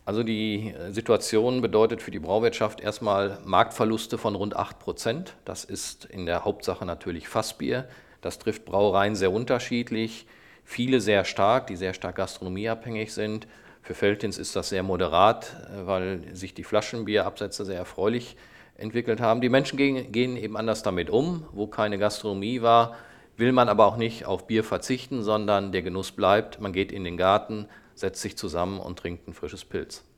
Also die Situation bedeutet für die Brauwirtschaft erstmal Marktverluste von rund 8%. Das ist in der Hauptsache natürlich Fassbier. Das trifft Brauereien sehr unterschiedlich. Viele sehr stark, die sehr stark gastronomieabhängig sind. Für Veltins ist das sehr moderat, weil sich die Flaschenbierabsätze sehr erfreulich entwickelt haben. Die Menschen gehen eben anders damit um. Wo keine Gastronomie war, will man aber auch nicht auf Bier verzichten, sondern der Genuss bleibt. Man geht in den Garten, setzt sich zusammen und trinkt ein frisches Pilz.